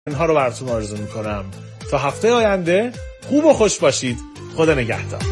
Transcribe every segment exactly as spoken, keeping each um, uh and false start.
اینها رو براتون آرزو میکنم. تا هفته آینده خوب و خوش باشید. خدا نگهدار.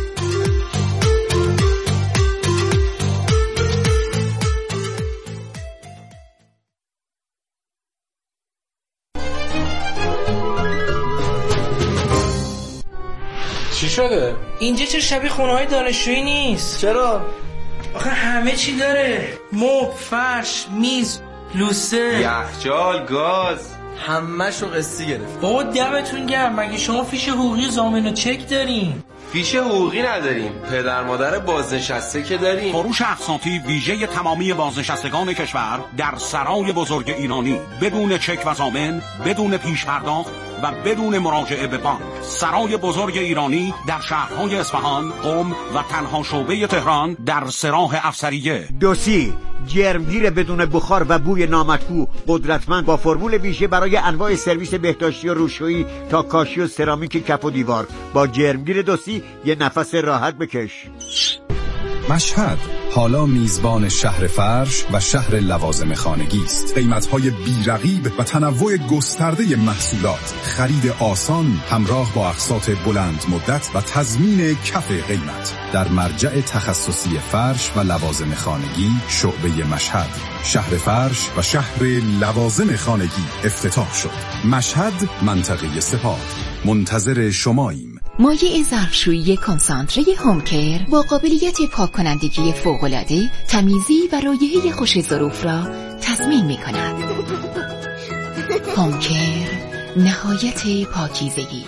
چی شده؟ اینجا چه شبیه خونه‌های دانشجویی نیست. چرا؟ آخه همه چی داره. مبل، فرش، میز، لوسه، یخچال، گاز، همه‌شو قسطی گرفت. بابا دمتون گرم. مگه شما فیش حقوقی ضامن و چک دارین؟ فیش حقوقی نداریم. پدر مادر بازنشسته که داریم. فروش اقساطی ویژه تمامی بازنشستگان کشور در سرای بزرگ ایرانی بدون چک و ضامن، بدون پیش پرداخت و بدون مراجعه به بانک. سرای بزرگ ایرانی در شهرهای اصفهان، قم و تنها شعبه تهران در سراح افسریه. دوسی جرمگیر بدون بخار و بوی نامطبوع، قدرتمند، با فرمول ویژه برای انواع سرویس بهداشتی و روشویی تا کاشی و سرامیک کف و دیوار. با جرمگیر دوسی یه نفس راحت بکش. مشهد حالا میزبان شهر فرش و شهر لوازم خانگی است. قیمت‌های بی‌رقیب و تنوع گسترده محصولات، خرید آسان همراه با اقساط بلند مدت و تضمین کف قیمت در مرجع تخصصی فرش و لوازم خانگی شعبه مشهد. شهر فرش و شهر لوازم خانگی افتتاح شد. مشهد، منطقه سپاه. منتظر شماییم. مایع ظرفشویی کنسانتره هومکر با قابلیت پاک کنندگی فوق‌العاده، تمیزی و رایحه خوش ظروف را تضمین می‌کند. هومکر، نهایت پاکیزگی.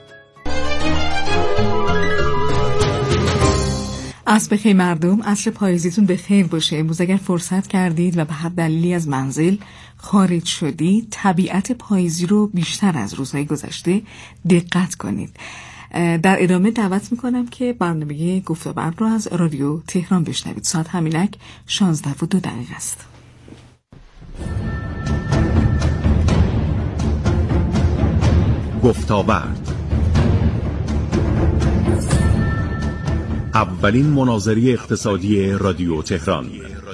عصر بخیر مردم، عصر پاییزیتون بخیر باشه. امروز اگر فرصت کردید و به هر دلیلی از منزل خارج شدید، طبیعت پاییزی رو بیشتر از روزهای گذشته دقت کنید. در ادامه دعوت میکنم که برنامه گفت‌وگو رو از رادیو تهران بشنوید. ساعت همینک شانزده و دو دقیقه است. گفت‌وگو، اولین مناظره اقتصادی رادیو تهران.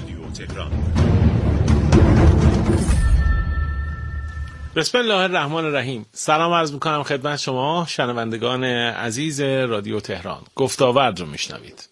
بسم الله الرحمن الرحیم. سلام عرض میکنم خدمت شما شنوندگان عزیز رادیو تهران. گفت‌وگو رو میشنوید.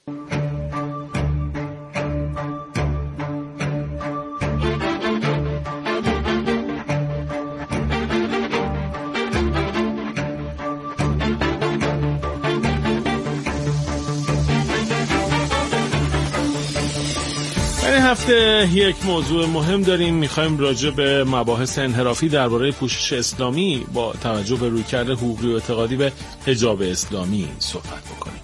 این هفته یک موضوع مهم داریم. میخوایم راجع به مباحث انحرافی درباره پوشش اسلامی با توجه به رویکرد حقوقی و اعتقادی به حجاب اسلامی صحبت بکنیم.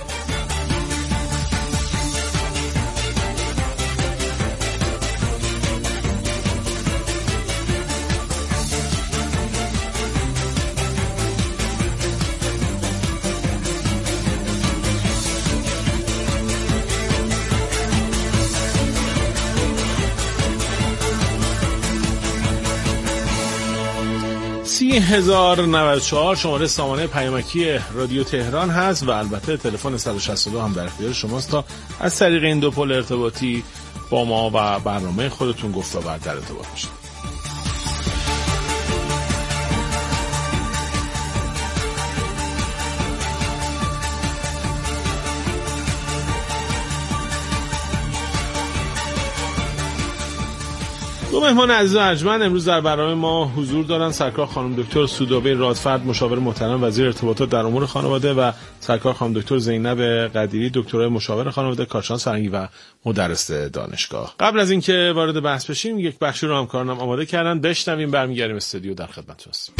سی هزار و نود و چهار شماره سامانه پیامکی رادیو تهران هست و البته تلفن صد و شصت و دو هم در اختیار شماست تا از طریق این دو پل ارتباطی با ما و برنامه خودتون گفت‌وگو در ارتباط باشید. دو مهمان عزیز و ارجمند امروز در برنامه ما حضور دارن. سرکار خانم دکتر سودابه رادفرد، مشاور محترم وزیر ارتباطات در امور خانواده، و سرکار خانم دکتر زینب قدیری، دکترای مشاور خانواده، کارشناس فرهنگی و مدرس دانشگاه. قبل از اینکه وارد بحث بشیم یک بخشی رو همکارانم آماده کردن، بشنویم برمیگردیم استودیو در خدمتتون هستیم.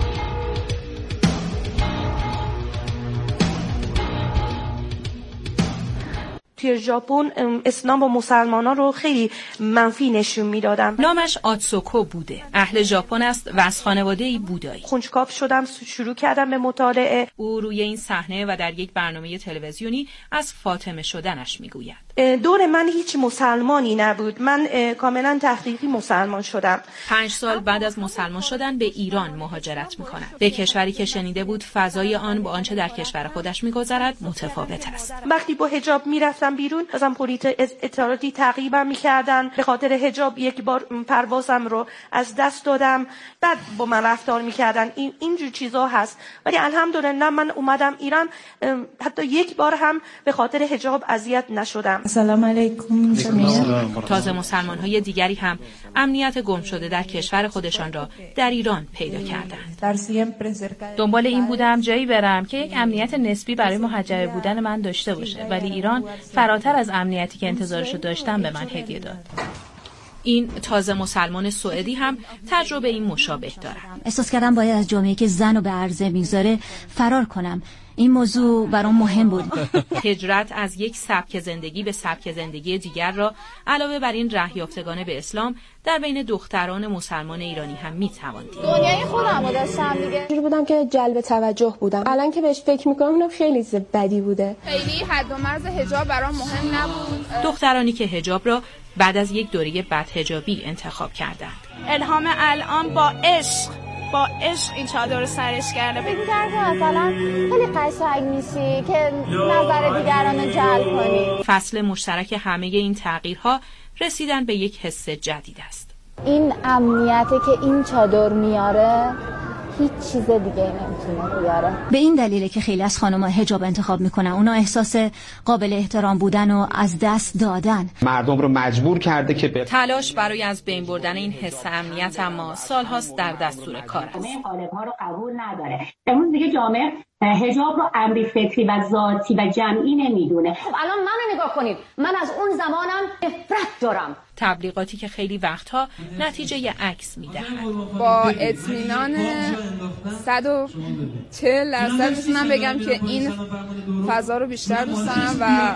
توی ژاپن اسلام با مسلمانان رو خیلی منفی نشون میدادن. نامش آتسوکو بوده. اهل ژاپن است و از خانواده‌ای بودایی. کنجکاو شدم، شروع کردم به مطالعه. او روی این صحنه و در یک برنامه تلویزیونی از فاطمه شدنش میگوید. دور من هیچ مسلمانی نبود. من کاملا تحقیقی مسلمان شدم. پنج سال بعد از مسلمان شدن به ایران مهاجرت میکند. به کشوری که شنیده بود فضای آن با آنچه در کشور خودش میگذرد متفاوت است. وقتی با حجاب میرفتم میومدم بیرون مثلا پلیس اطلاعاتی تعقیبم میکردن. به خاطر حجاب یک بار پروازم رو از دست دادم، بعد با من رفتار میکردن. این اینجور چیزا هست، ولی الحمدلله من اومدم ایران حتی یک بار هم به خاطر حجاب اذیت نشدم. سلام علیکم. تازه مسلمان‌های دیگری هم امنیت گم شده در کشور خودشان را در ایران پیدا کردند. دنبال این بودم جایی برم که یک امنیت نسبی برای محجبه بودن من داشته باشه، ولی ایران فراتر از امنیتی که انتظارشو داشتم به من هدیه داد. این تازه مسلمان سوئدی هم تجربه این مشابه دارد. احساس کردم باید از جامعه‌ای که زن رو به عرضه میذاره فرار کنم. این موضوع برام مهم بود. هجرت از یک سبک زندگی به سبک زندگی دیگر را علاوه بر این رهیافتگان به اسلام در بین دختران مسلمان ایرانی هم میتوان دید. دنیای خودم رو داشتم دیگه. جوری بودم که جلب توجه بودم. الان که بهش فکر میکنم اینم خیلی بدی بوده. خیلی حد و مرز حجاب برام مهم نبود. دخترانی که حجاب را بعد از یک دوره بدحجابی انتخاب کردند. الهام الان با عشق با عشق این چادر رو سرش کرده. فکر می‌کردم که مثلا خیلی قشنگ میشی که نظر دیگران رو جلب کنی. فصل مشترک همه این تغییرها رسیدن به یک حس جدید است. این امنیتی که این چادر میاره هیچ چیز دیگه نمیتونه بیاره. به این دلیله که خیلی از خانم‌ها حجاب انتخاب میکنن. اونا احساس قابل احترام بودن و از دست دادن. مردم رو مجبور کرده که به تلاش برای از بین بردن این حس امنیت اما سالهاست در دستور کار است. این قالب‌ها رو قبول نداره. امروز دیگه جامعه حجاب رو امری فطری و ذاتی و جمعی نمیدونه. خب الان منو نگاه کنید، من از اون زمانم نفرت دارم. تبلیغاتی که خیلی وقتها نتیجه عکس میدهند. با اطمینان صد و چهل درصد میتونم بگم که این فضا رو بیشتر دوست دارم و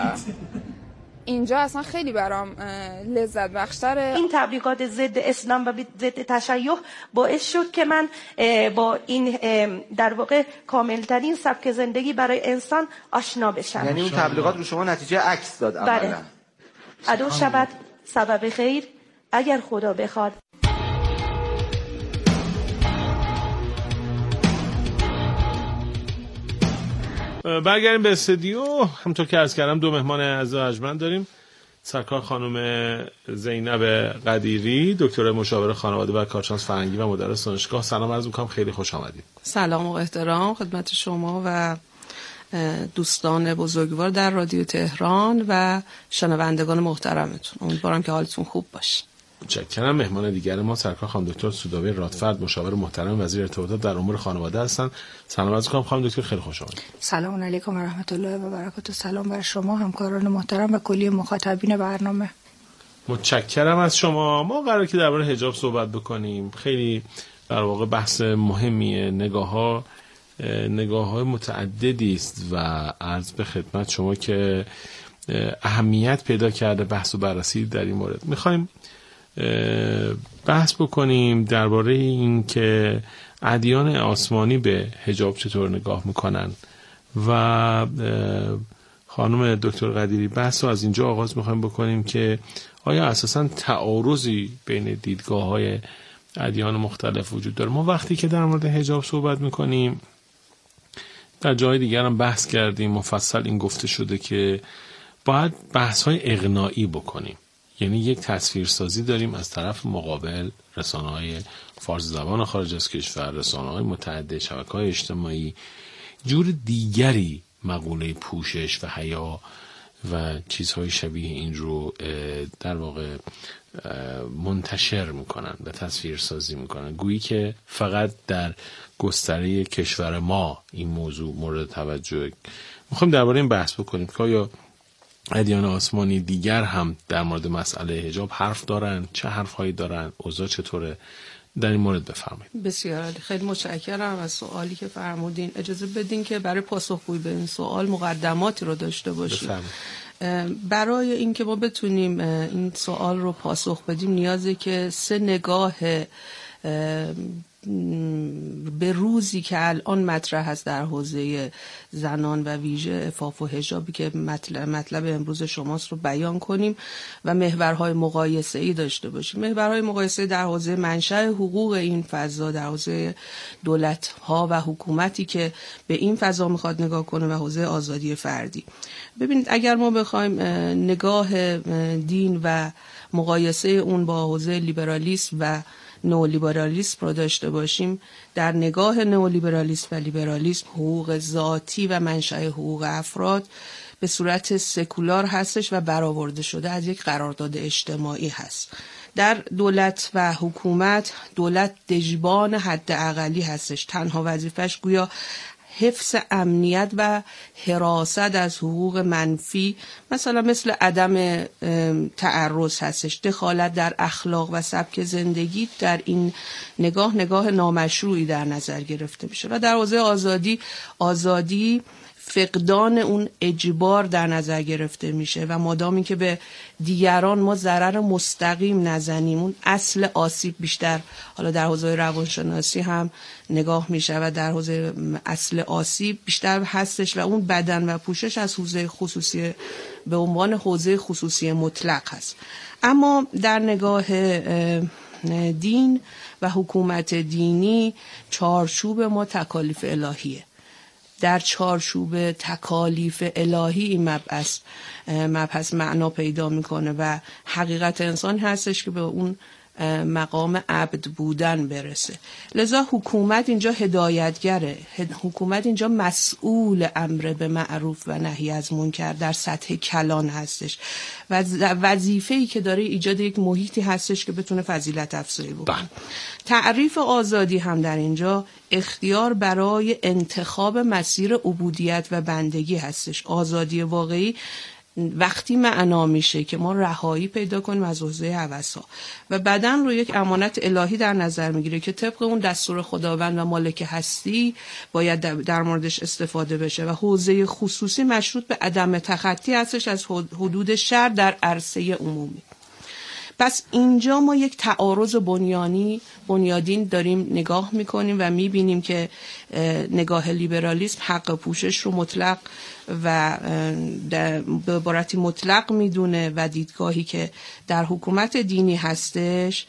اینجا اصلا خیلی برام لذت بخشتره. این تبلیغات ضد اسلام و ضد تشیع باعث شد که من با این در واقع کاملترین سبک زندگی برای انسان آشنا بشم. یعنی اون تبلیغات رو شما نتیجه عکس داد عملا. بله. عدو شود سبب خیر اگر خدا بخواد. برگردیم به استودیو. همونطور که عرض کردم دو مهمان عزیز و ارجمند داریم. سرکار خانم زینب قدیری، دکتر مشاور خانواده و کارشناس فرهنگی و مدرس دانشگاه. سلام عرض می‌کنم، خیلی خوش آمدید. سلام و احترام خدمت شما و دوستان بزرگوار در رادیو تهران و شنوندگان محترمتون. امیدوارم که حالتون خوب باشه. متشکرم. مهمان دیگر ما سرکار خانم دکتر سودابه رادفرد، مشاور محترم وزیر ارتباطات در امور خانواده هستند. سلام عرض می‌کنم خانم دکتر، خیلی خوش آمدید. سلام علیکم و رحمت الله و برکاته. سلام بر شما همکاران محترم و کلی مخاطبین برنامه. متشکرم از شما. ما قراره که درباره حجاب صحبت بکنیم. خیلی در واقع بحث مهمیه. نگاه‌ها نگاه‌های متعددی است و عرض به خدمت شما که اهمیت پیدا کرده بحث و بررسی در این مورد. می‌خوایم بحث بکنیم درباره این که ادیان آسمانی به حجاب چطور نگاه میکنن و خانم دکتر قدیری بحث رو از اینجا آغاز میخوایم بکنیم که آیا اساساً تعارضی بین دیدگاه‌های ادیان مختلف وجود داره. ما وقتی که در مورد حجاب صحبت میکنیم در جای دیگر هم بحث کردیم، مفصل این گفته شده که باید بحث‌های اقناعی بکنیم. یعنی یک تصویرسازی داریم از طرف مقابل، رسانه‌های فارسی زبان خارج از کشور، رسانه‌های متعدد، شبکه‌های اجتماعی، جور دیگری مقوله پوشش و حیا و چیزهای شبیه این رو در واقع منتشر میکنن و تصویرسازی میکنن، گویی که فقط در گستره کشور ما این موضوع مورد توجه. میخوایم درباره این بحث بکنیم که آیا ادیان آسمانی دیگر هم در مورد مسئله حجاب حرف دارن، چه حرفهایی دارن، اوضاع چطوره، در این مورد بفرمایید. بسیار عالی، خیلی متشکرم از سوالی که فرمودین. اجازه بدین که برای پاسخگویی به این سوال مقدماتی رو داشته باشیم. بفرمایید. برای اینکه ما بتونیم این سوال رو پاسخ بدیم نیازه که سه نگاه به روزی که الان مطرح هست در حوزه زنان و ویژه عفاف و حجابی که مطلب, مطلب امروز شماست رو بیان کنیم و محورهای مقایسه‌ای داشته باشیم. محورهای مقایسه در حوزه منشأ حقوق این فضا، در حوزه دولت‌ها و حکومتی که به این فضا میخواد نگاه کنه و حوزه آزادی فردی. ببینید اگر ما بخوایم نگاه دین و مقایسه اون با حوزه لیبرالیسم و نئولیبرالیسم رو داشته باشیم، در نگاه نئولیبرالیسم و لیبرالیسم حقوق ذاتی و منشأ حقوق افراد به صورت سکولار هستش و برآورده شده از یک قرارداد اجتماعی هست. در دولت و حکومت، دولت دژبان حد اقلی هستش، تنها وظیفش گویا حفظ امنیت و حراست از حقوق منفی، مثلا مثل عدم تعرض هستش. دخالت در اخلاق و سبک زندگی در این نگاه نگاه نامشروعی در نظر گرفته میشه. و در حوزه آزادی، آزادی فقدان اون اجبار در نظر گرفته میشه و مادامی که به دیگران ما ضرر مستقیم نزنیم، اون اصل آسیب بیشتر حالا در حوزه روانشناسی هم نگاه میشه و در حوزه اصل آسیب بیشتر هستش و اون بدن و پوشش از حوزه خصوصی به عنوان حوزه خصوصی مطلق هست. اما در نگاه دین و حکومت دینی چارچوب ما تکالیف الهیه. در چارچوب تکالیف الهی این مبحث مبحث معنا پیدا میکنه و حقیقت انسان هستش که به اون مقام عبد بودن برسه. لذا حکومت اینجا هدایتگره، حکومت اینجا مسئول امر به معروف و نهی از منکر در سطح کلان هستش و وظیفه‌ای که داره ایجاد یک محیطی هستش که بتونه فضیلت افزایی بکنه. تعریف آزادی هم در اینجا اختیار برای انتخاب مسیر عبودیت و بندگی هستش. آزادی واقعی وقتی معنا میشه که ما رهایی پیدا کنیم از حوزه هوس‌ها و بدن رو یک امانت الهی در نظر میگیره که طبق اون دستور خداوند و مالک هستی باید در موردش استفاده بشه و حوزه خصوصی مشروط به عدم تخطی هستش از حدود شرع در عرصه عمومی. پس اینجا ما یک تعارض بنیانی بنیادین داریم نگاه میکنیم و میبینیم که نگاه لیبرالیسم حق پوشش رو مطلق و به عبارتی مطلق میدونه و دیدگاهی که در حکومت دینی هستش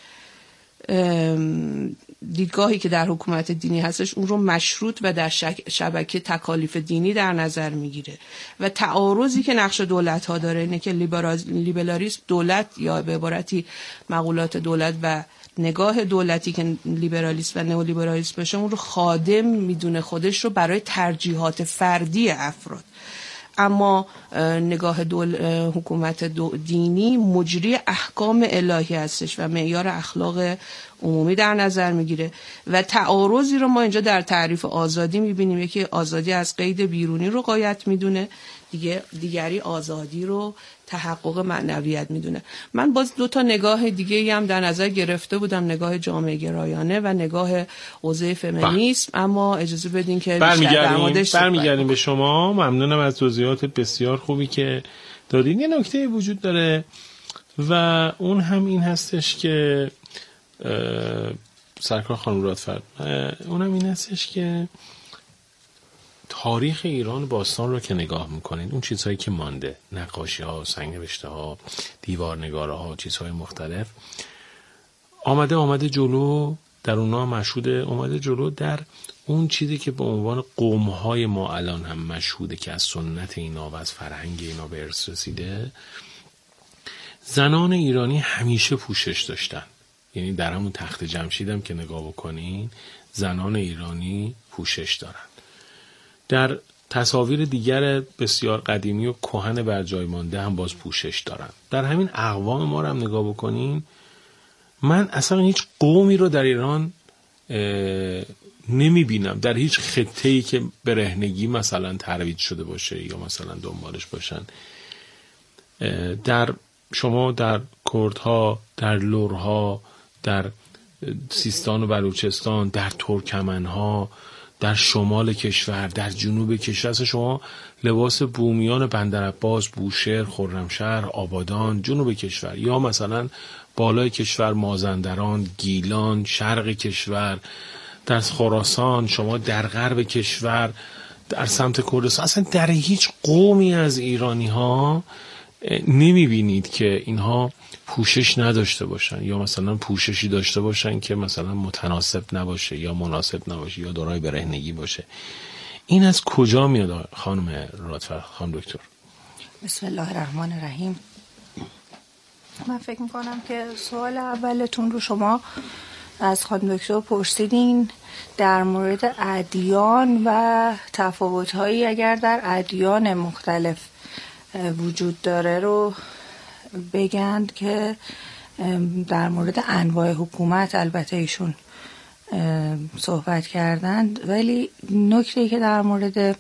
دیدگاهی که در حکومت دینی هستش اون رو مشروط و در شبکه تکالیف دینی در نظر میگیره و تعارضی که نقش دولت ها داره اینه که لیبرالیسم دولت یا به عبارتی مقولات دولت و نگاه دولتی که لیبرالیسم و نئولیبرالیسم بشه اون رو خادم میدونه خودش رو برای ترجیحات فردی افراد. اما نگاه دول حکومت دینی مجری احکام الهی هستش و معیار اخلاق عمومی در نظر میگیره و تعارضی رو ما اینجا در تعریف آزادی میبینیم. یکی آزادی از قید بیرونی رو غایت میدونه، دیگه دیگری آزادی رو تحقق معنویت میدونه. من باز دو تا نگاه دیگه هم در نظر گرفته بودم، نگاه جامعه گرایانه و نگاه حوزه فمینیسم، اما اجازه بدین که برمیگردیم برمیگردیم به شما. ممنونم از توضیحات بسیار خوبی که دادین. یه نکته وجود داره و اون هم این هستش که سرکار خانم رادفرد، اونم این هستش که تاریخ ایران باستان رو که نگاه میکنین، اون چیزهایی که مانده، نقاشی ها، سنگ نوشته ها، دیوار نگاره ها، چیزهای مختلف آمده آمده جلو، در اونها مشهوده، اومده جلو در اون چیزی که به عنوان قوم های ما الان هم مشهوده که از سنت اینا و از فرهنگ اینا به ارث رسیده. زنان ایرانی همیشه پوشش داشتن، یعنی در همون تخت جمشید هم که نگاه بکنین زنان ایرانی پوشش دارن. در تصاویر دیگر بسیار قدیمی و کهن بر جای مانده هم باز پوشش دارن. در همین اقوام ما رو هم نگاه بکنین، من اصلا هیچ قومی رو در ایران نمی بینم، در هیچ خطه‌ای که برهنگی مثلا ترویج شده باشه یا مثلا دنبالش باشن. در شما در کردها، در لرها، در سیستان و بلوچستان، در ترکمنها، در شمال کشور، در جنوب کشور، اصلا شما لباس بومیان بندرعباس، بوشهر، خرمشهر، آبادان، جنوب کشور، یا مثلا بالای کشور مازندران، گیلان، شرق کشور در خراسان، شما در غرب کشور، در سمت کردستان، اصلا در هیچ قومی از ایرانی ها نمیبینید که اینها پوشش نداشته باشن یا مثلا پوششی داشته باشن که مثلا متناسب نباشه یا مناسب نباشه یا دارای برهنگی باشه. این از کجا میاد خانم رادفرد، خانم دکتر؟ بسم الله الرحمن الرحیم. من فکر میکنم که سوال اولتون رو شما از خانم دکتر پرسیدین در مورد ادیان و تفاوت‌هایی اگر در ادیان مختلف وجود داره رو بگند که در مورد انواع حکومت البته ایشون صحبت کردند، ولی نکته‌ای که در مورد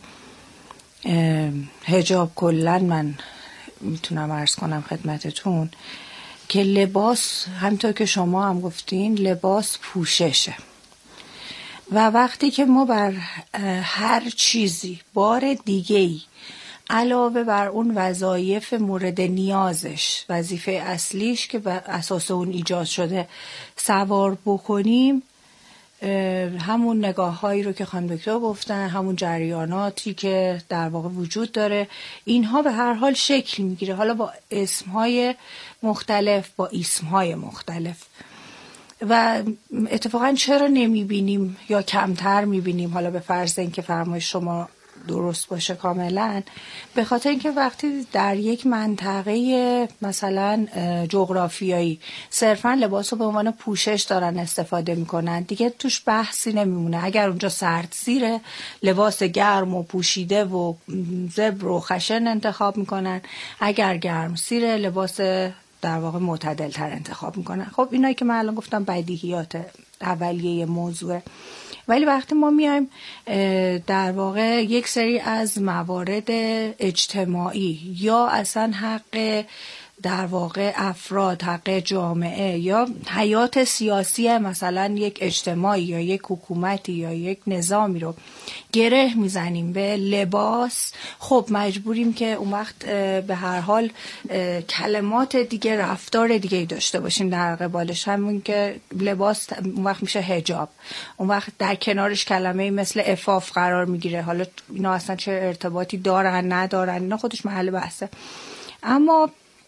حجاب کلاً من میتونم عرض کنم خدمتتون که لباس، همونطور که شما هم گفتین، لباس پوششه و وقتی که ما بر هر چیزی بار دیگه‌ای علاوه بر اون وظایف مورد نیازش، وظیفه اصلیش که بر اساس اون ایجاد شده سوار بکنیم، همون نگاه هایی رو که خانم دکتر گفتن، همون جریاناتی که در واقع وجود داره، اینها به هر حال شکل میگیره، حالا با اسمهای مختلف، با اسمهای مختلف. و اتفاقا چرا نمیبینیم یا کمتر میبینیم، حالا به فرض اینکه فرمایش شما درست باشه کاملا، به خاطر اینکه وقتی در یک منطقه مثلا جغرافیایی صرفا لباس رو به عنوان پوشش دارن استفاده میکنن، دیگه توش بحثی نمیمونه. اگر اونجا سرد زیره، لباس گرم و پوشیده و زبر و خشن انتخاب میکنن، اگر گرم سیره، لباس در واقع معتدل تر انتخاب میکنن. خب اینایی که من الان گفتم بدیهیات اولیه موضوع. ولی وقتی ما میایم در واقع یک سری از موارد اجتماعی یا اصلا حق در واقع افراد، حق جامعه یا حیات سیاسی مثلا یک اجتماعی یا یک حکومتی یا یک نظامی رو گره میزنیم به لباس، خب مجبوریم که اون وقت به هر حال کلمات دیگه، رفتار دیگه داشته باشیم در قبالش. همون که لباس اون وقت میشه حجاب، اون وقت در کنارش کلمه مثل عفاف قرار میگیره. حالا اینا اصلا چه ارتباطی دارن ندارن، اینا خودش محل بحثه. اما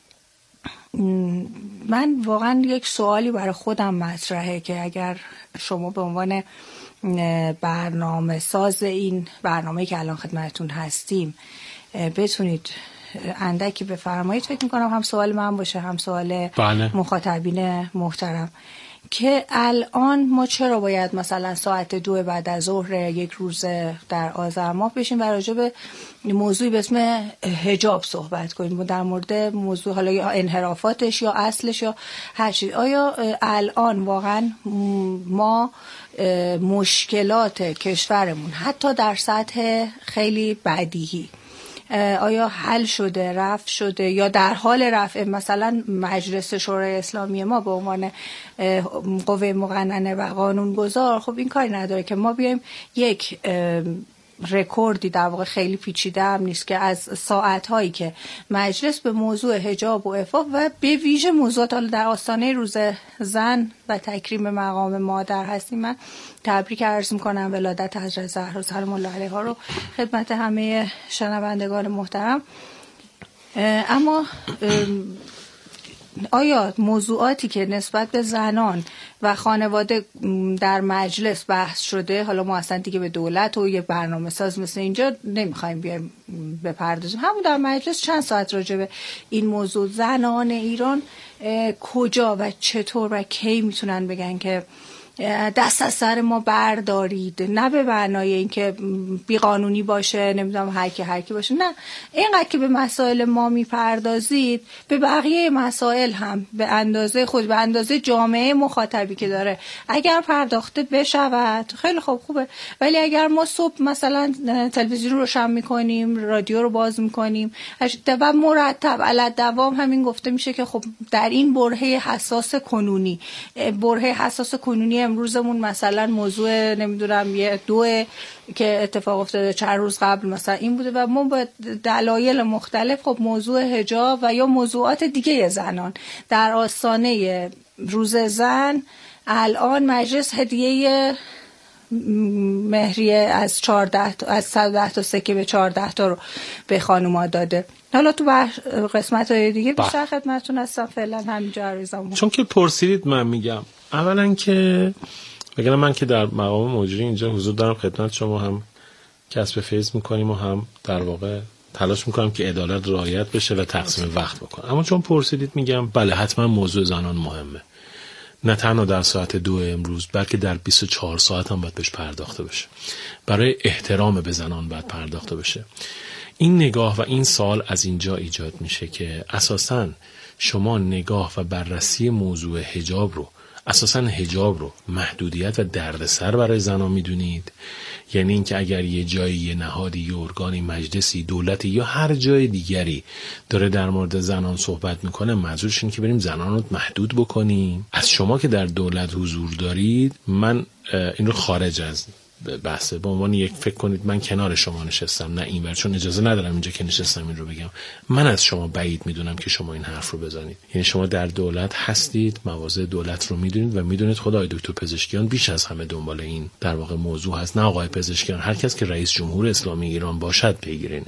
من واقعا یک سوالی برای خودم مطرحه که اگر شما به عنوان برنامه ساز این برنامه که الان خدمتتون هستیم بتونید اندکی بفرمایید، فکر میکنم هم سوال من باشه هم سوال بله. مخاطبین محترم، که الان ما چرا باید مثلا ساعت دو بعد از ظهر یک روز در آذر ماه بشیم و راجع به موضوعی به اسم حجاب صحبت کنیم و در مورد موضوع حالا یا انحرافاتش یا اصلش یا هر چیز؟ آیا الان واقعا ما مشکلات کشورمون حتی در سطح خیلی بدیهی آیا حل شده، رفع شده یا در حال رفع؟ مثلا مجلس شورای اسلامی ما به عنوان قوه مقننه و قانونگذار خب این کاری نداره که ما بیایم یک رکوردی در واقع خیلی پیچیده هم نیست که از ساعت‌هایی که مجلس به موضوع حجاب و عفاف و به ویژه موضوعات حالا در آستانه روز زن و تکریم مقام مادر هستیم، من تبریک عرض می‌کنم ولادت حضرت زهرا سلام الله علیها رو خدمت همه شنوندگان محترم. اما آیا موضوعاتی که نسبت به زنان و خانواده در مجلس بحث شده، حالا ما اصلا دیگه به دولت و یه برنامه ساز مثل اینجا نمیخوایم بیایم بپردازیم، همون در مجلس چند ساعت راجع به این موضوع زنان ایران کجا و چطور و کی میتونن بگن که دست از سر ما بردارید، نه به معنای اینکه بیقانونی باشه، نمیدونم هر کی هر کی باشه، نه، اینقدر که به مسائل ما میپردازید به بقیه مسائل هم به اندازه خود، به اندازه جامعه مخاطبی که داره اگر پرداخته بشود خیلی خوب خوبه. ولی اگر ما صبح مثلا تلویزیون رو روشن میکنیم، رادیو رو باز میکنیم و مرتب علی دوام همین گفته میشه که خب در این برهه حساس کنونی، برهه حساس کنونی امروزمون مثلا موضوع نمیدونم یه دو که اتفاق افتاده چند روز قبل مثلا این بوده و ما با دلایل مختلف خب موضوع حجاب و یا موضوعات دیگه زنان در آستانه روز زن الان مجلس هدیه مهریه از چهارده تا از صد و ده تا سکه به چهارده تا رو به خانوما داده. حالا تو قسمت های دیگه بیشتر خدمتتون هستم، فعلا همینجا عرضم. چون که پرسیدید من میگم اولا که بگم من که در مقام مجری اینجا حضور دارم خدمت شما، هم کسب فیض میکنیم و هم در واقع تلاش میکنم که عدالت رعایت بشه و تقسیم وقت بکنم. اما چون پرسیدید میگم بله حتما موضوع زنان مهمه، نه تنها در ساعت دو امروز بلکه در بیست و چهار ساعت هم باید بهش پرداخته بشه. برای احترام به زنان باید پرداخته بشه. این نگاه و این سوال از اینجا ایجاد میشه که اساساً شما نگاه و بررسی موضوع حجاب رو، اساساً حجاب رو محدودیت و دردسر برای زنان میدونید؟ یعنی اینکه اگر یه جایی، یه نهادی، یه ارگانی، مجلسی، دولتی یا هر جای دیگری داره در مورد زنان صحبت میکنه منظورش اینه که بریم زنان رو محدود بکنیم؟ از شما که در دولت حضور دارید، من این رو خارج از بحثه به عنوان یک فکر کنید من کنار شما نشستم، نه اینور، چون اجازه ندارم اینجا که نشستم این رو بگم. من از شما بعید میدونم که شما این حرف رو بزنید. یعنی شما در دولت هستید، مواضع دولت رو میدونید و میدونید خدای دکتر پزشکیان بیش از همه دنبال این در واقع موضوع هست، نه آقای پزشکیان، هر کس که رئیس جمهور اسلامی ایران باشد پیگیرینه.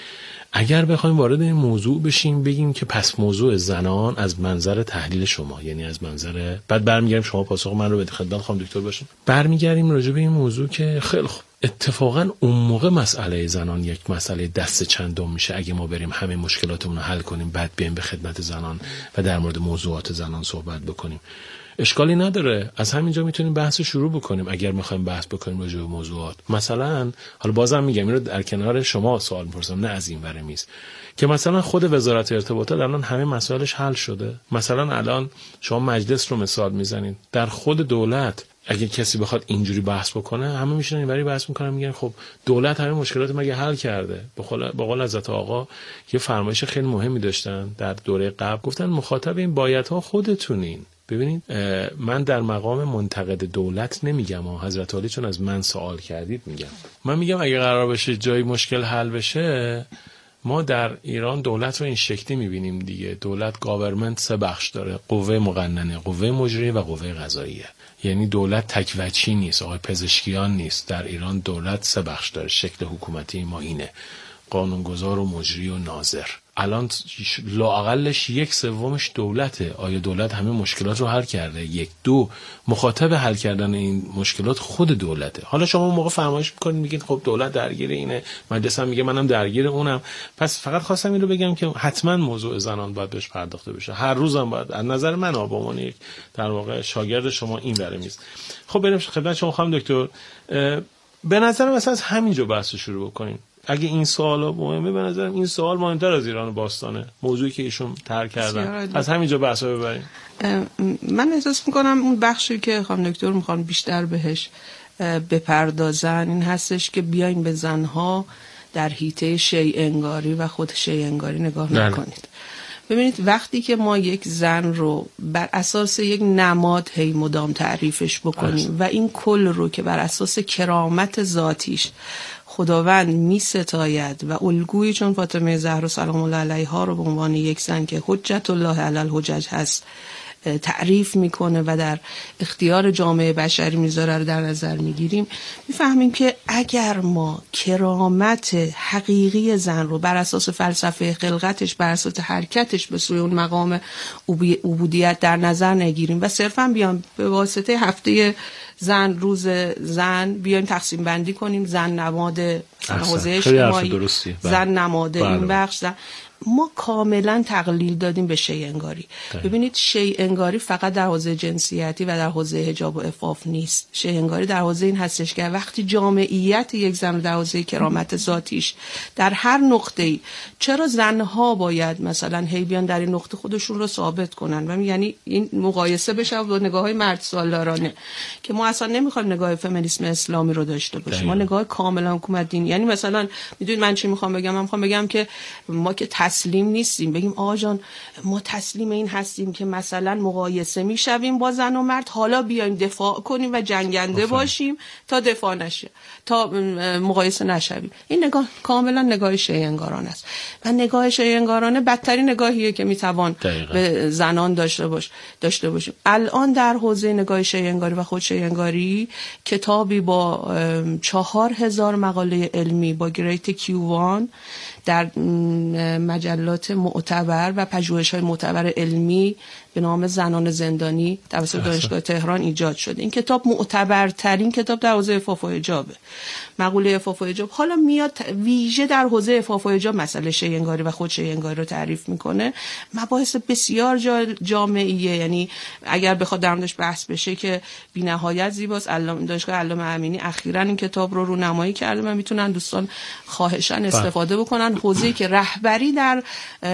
اگر بخوایم وارد این موضوع بشیم بگیم که پس موضوع زنان از منظر تحلیل شما، یعنی از منظر بعد برمیگردیم شما پاسخ من رو بدید خدمت خانم دکتر باشین، برمیگردیم راجع به این موضوع که خیلی خوب اتفاقا اون موقع مسئله زنان یک مسئله دست چندم میشه اگه ما بریم همه مشکلاتمون رو حل کنیم بعد بیایم به خدمت زنان و در مورد موضوعات زنان صحبت بکنیم. اشکالی نداره، از همینجا میتونیم بحث شروع بکنیم اگر میخوایم بحث بکنیم راجع به موضوعات. مثلا حالا بازم میگم این رو در کنار شما سوال میپرسم، نه از این ور میز، که مثلا خود وزارت ارتباطات الان همه مسائلش حل شده. مثلا الان شما مجلس رو مثال میزنید، در خود دولت اگه کسی بخواد اینجوری بحث بکنه همه میشن اینوری بحث میکنن، میگن خب دولت همه مشکلات مگه حل کرده؟ به قول به قول حضرت آقا یه فرمایش خیلی مهمی داشتن در دوره قبل، گفتن مخاطب این بایدها خودتونین. ببینید من در مقام منتقد دولت نمیگم ها، حضرت علی چون از من سوال کردید میگم، من میگم اگه قرار بشه جای مشکل حل بشه، ما در ایران دولت رو این شکلی میبینیم دیگه. دولت گاورمنت سه بخش داره، قوه مقننه، قوه مجریه و قوه قضاییه. یعنی دولت تک وجهی نیست، آقای پزشکیان نیست. در ایران دولت سه بخش داره، شکل حکومتی ما اینه، قانونگذار و مجری و ناظر. الان لااقلش یک سومش دولته. آیا دولت همه مشکلات رو حل کرده؟ یک. دو، مخاطب حل کردن این مشکلات خود دولته. حالا شما اون موقع فرمایش میکنید میگید خب دولت درگیر اینه، مجلس هم میگه منم درگیر اونم. پس فقط خواستم این رو بگم که حتما موضوع زنان باید بهش پرداخته بشه، هر روزم باید. از نظر من به عنوان یک در واقع شاگرد شما این بره میز. خب بریم خدمت شما خانم دکتر. به نظر مثلا از همینجا بحث شروع بکنیم. اگه این سوالا مهمه، به نظرم این سوال مهمتر از ایران باستانه، موضوعی که ایشون طرح کردن، از همینجا بحثا ببریم. من احساس میکنم اون بخشی که خانم دکتر میخوان بیشتر بهش بپردازن این هستش که بیاین به زنها در حیطه شیء انگاری و خود شیء انگاری نگاه نکنید. ببینید وقتی که ما یک زن رو بر اساس یک نماد هی مدام تعریفش بکنیم و این کل رو که بر اساس کرامت ذاتیش خداوند می ستاید و الگویی چون فاطمه زهرا سلام الله علیها رو به عنوان یک زن که حجت الله علی الحجج هست تعریف میکنه و در اختیار جامعه بشری میذاره رو در نظر میگیریم، میفهمیم که اگر ما کرامت حقیقی زن رو بر اساس فلسفه خلقتش، بر اساس حرکتش به سوی اون مقام عبودیت در نظر نگیریم و صرفا بیام به واسطه هفته زن، روز زن بیایم تقسیم بندی کنیم، زن نماد حوزه اجتماعی، زن نماد این بخش، زن، ما کاملا تقلیل دادیم به شیء انگاری. ببینید شیء انگاری فقط در حوزه جنسیتی و در حوزه حجاب و عفاف نیست. شیء انگاری در حوزه این هستش که وقتی جامعیت یک زن در حوزه کرامت ذاتیش در هر نقطه‌ای، چرا زنها باید مثلا هی بیان در این نقطه خودشون رو ثابت کنن و یعنی این مقایسه بشه با نگاه‌های مرد سالارانه که ما اصلا نمیخوایم نگاه فمینیسم اسلامی رو داشته باشیم، ما نگاه کاملا حکومت دین. یعنی مثلا میدونید من چی میخوام بگم؟ من میخوام بگم که ما که تسلیم نیستیم بگیم آقا جان ما تسلیم این هستیم که مثلا مقایسه میشویم با زن و مرد، حالا بیایم دفاع کنیم و جنگنده باشیم تا دفاع نشه، تا مقایسه نشویم. این نگاه کاملا نگاه شیء انگارانه است و نگاه شیء انگارانه بدترین نگاهیه که میتوان به زنان داشته باش داشته باشیم. الان در حوزه نگاه شیء انگاری و خود شیء انگاری کتابی با چهار هزار مقاله علمی با گریت کیو وان در مجلات معتبر و پژوهش‌های معتبر علمی به نام زنان زندانی توسط دانشگاه تهران ایجاد شده. این کتاب معتبرترین کتاب در حوزه عفاف و حجابه. مقوله عفاف و حجاب حالا میاد ویژه در حوزه عفاف و حجاب مسئله شیء انگاری و خود شیء انگاری رو تعریف میکنه. مباحث بسیار جامعیه، یعنی اگر بخواد در موردش بحث بشه که بی‌نهایت زیباست. دانشگاه علامه امینی اخیراً این کتاب رو رونمایی کرده و میتونن دوستان خواهشاً استفاده بکنن. حوزه‌ای که رهبری در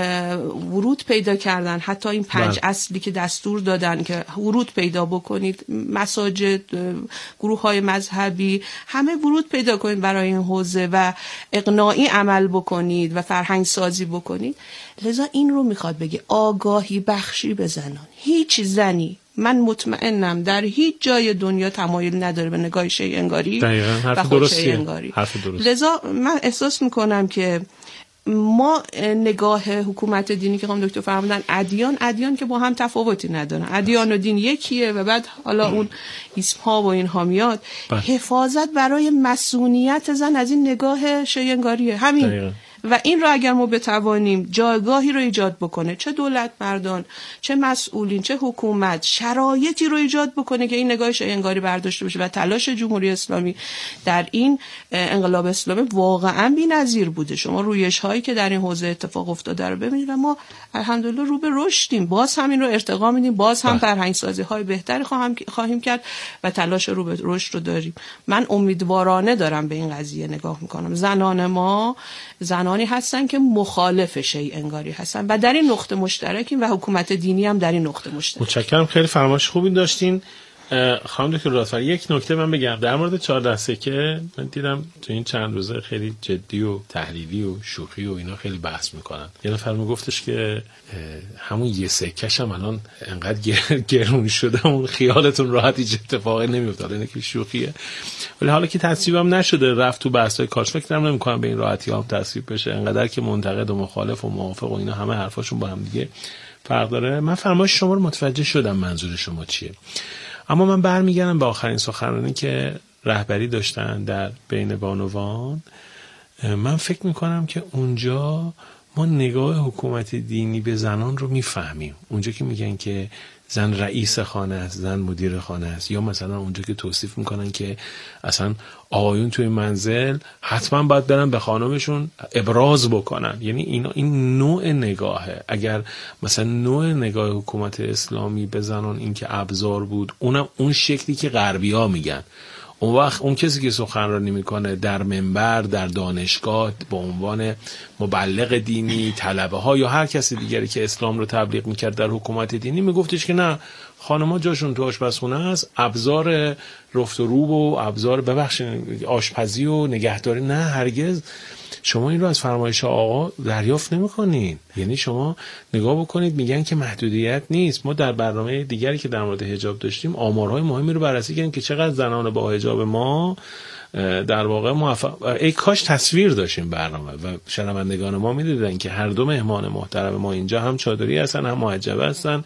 ورود پیدا کردن، حتی این پنج اصلی که دستور دادن که ورود پیدا بکنید، مساجد، گروه‌های مذهبی، همه ورود پیدا کنید برای این حوزه و اقناعی عمل بکنید و فرهنگ سازی بکنید. لذا این رو میخواد بگه آگاهی بخشی به زنان. هیچ زنی من مطمئنم در هیچ جای دنیا تمایل نداره به نگاه شیء انگاری و خود شیء انگاری. لذا من احساس میکنم که ما نگاه حکومت دینی که خانم دکتر فرمودن ادیان ادیان که با هم تفاوتی ندارن، ادیان و دین یکیه و بعد حالا اون اسم ها و اینها میاد. حفاظت برای مسئولیت زن از این نگاه شیء انگاریه همین دقیقا. و این رو اگر ما بتوانیم جایگاهی رو ایجاد بکنه، چه دولت مردان، چه مسئولین، چه حکومت، شرایطی رو ایجاد بکنه که این نگاه شیء انگاری برداشته بشه و تلاش جمهوری اسلامی در این انقلاب اسلامی واقعا بی‌نظیر بوده. شما رویش هایی که در این حوزه اتفاق افتاده رو ببینید و ما الحمدلله رو به رشدیم، باز همین رو ارتقا میدیم، باز هم فرهنگ سازی های بهتری خواهم خواهیم کرد و تلاش رو به رشد رو داریم. من امیدوارانه دارم به این قضیه نگاه میکنم. زنان ما زنانی هستن که مخالف شیء انگاری هستن و در این نقطه مشترکیم و حکومت دینی هم در این نقطه مشترک. متشکرم، خیلی فرمایش خوبی داشتین. خانم دکتر رادفر، یک نکته من بگم در مورد چهارده سکه. من دیدم تو این چند روزه خیلی جدی و تحلیلی و شوخی و اینا خیلی بحث میکنن. یه نفر میگفتش که همون یه سکش هم الان انقدر گرون شده اون خیالتون راحت هیچ اتفاقی نمیفته. اینه که شوخیه، ولی حالا که تصویبم نشده رفت تو بحث‌های کارش، فکر نمی‌کنم به این راحتی هم تصویب بشه. انقدر که منتقد و مخالف و موافق و اینا همه حرفاشون با هم دیگه فرق داره. من فرمایش شما رو متوجه شدم منظور شما چیه، اما من برمیگردم به آخرین سخنرانی که رهبری داشتن در بین بانوان. من فکر میکنم که اونجا ما نگاه حکومت دینی به زنان رو میفهمیم. اونجا که میگن که زن رئیس خانه است، زن مدیر خانه است، یا مثلا اونجا که توصیف میکنن که اصلا آقایون توی منزل حتما باید برن به خانمشون ابراز بکنن. یعنی اینا این نوع نگاهه. اگر مثلا نوع نگاه حکومت اسلامی به زنان این که ابزار بود، اونم اون شکلی که غربی‌ها میگن، اون وقت اون کسی که سخنرانی میکنه در منبر، در دانشگاه، به عنوان مبلغ دینی، طلبه ها یا هر کسی دیگری که اسلام رو تبلیغ میکرد در حکومت دینی، میگفتش که نه، خانم‌ها جاشون تو آشپزخونه است، ابزار رفت و روب و ابزار ببخشید آشپزی و نگهداری نه، هرگز. شما این رو از فرمایش آقا دریافت نمی‌کنید. یعنی شما نگاه بکنید، میگن که محدودیت نیست. ما در برنامه دیگری که در مورد حجاب داشتیم آمارهای مهمی رو بررسی کردیم که چقدر زنان با حجاب ما در واقع موفق. ای کاش تصویر داشتیم برنامه و شنوندگان ما می‌دیدن که هر دو مهمان محترم ما اینجا هم چادری هستن هم محجبه هستن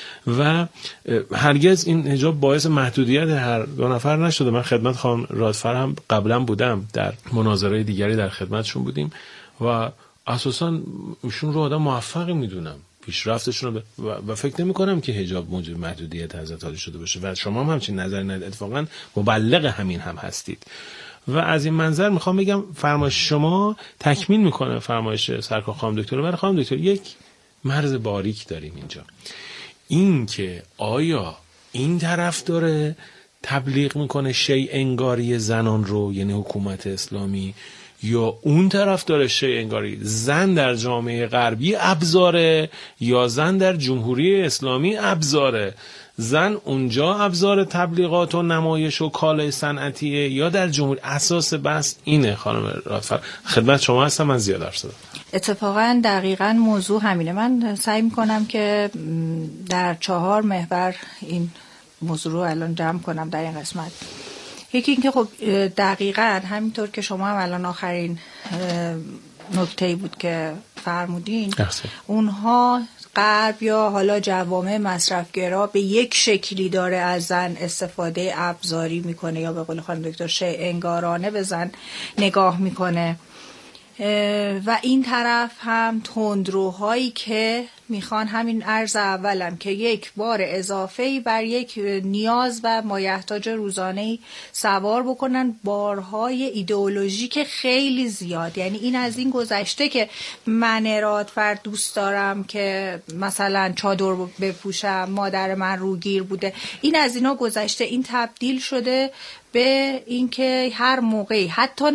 و هرگز این حجاب باعث محدودیت هر دو نفر نشده. من خدمت خانم رادفر هم قبلا بودم، در مناظره دیگری در خدمتشون بودیم و اساسا ایشون رو آدم موفقی میدونم، پیشرفتشون رو ب... و, و فکر نمی کنم که حجاب موجب محدودیت حضرت علی شده باشه و شما هم همچین نظری ندید، اتفاقا مبلغ همین هم هستید. و از این منظر میخوام بگم فرمایش شما تکمیل میکنه فرمایش سرکار خانم دکتر. ولی خانم دکتر یک مرز باریک داریم اینجا، این که آیا این طرف داره تبلیغ میکنه شیء انگاری زنان رو، یعنی حکومت اسلامی، یا اون طرف داره شیء انگاری زن در جامعه غربی ابزاره یا زن در جمهوری اسلامی ابزاره، زن اونجا ابزار تبلیغات و نمایش و کالای صنعتیه یا در جمهوری؟ اساس بحث اینه خانم رادفرد. خدمت شما هستم، من زیاد حرف زدم. اتفاقا دقیقا موضوع همینه. من سعی میکنم که در چهار محور این موضوع رو الان جمع کنم در این قسمت. یکی این که خب دقیقا همینطور که شما هم الان آخرین نکته‌ای بود که فرمودین، اونها غرب یا حالا جوامع مصرفگرا به یک شکلی داره از زن استفاده ابزاری میکنه یا به قول خانم دکتر شیء انگارانه به زن نگاه میکنه و این طرف هم تندروهایی که میخوان همین عرض اولم که یک بار اضافه‌ای بر یک نیاز و مایحتاج روزانه‌ای سوار بکنن، بارهای ایدئولوژیک خیلی زیاد. یعنی این از این گذشته که من رادفرد دوست دارم که مثلا چادر بپوشم، مادر من روگیر بوده، این از اینا گذشته. این تبدیل شده به اینکه هر موقعی حتی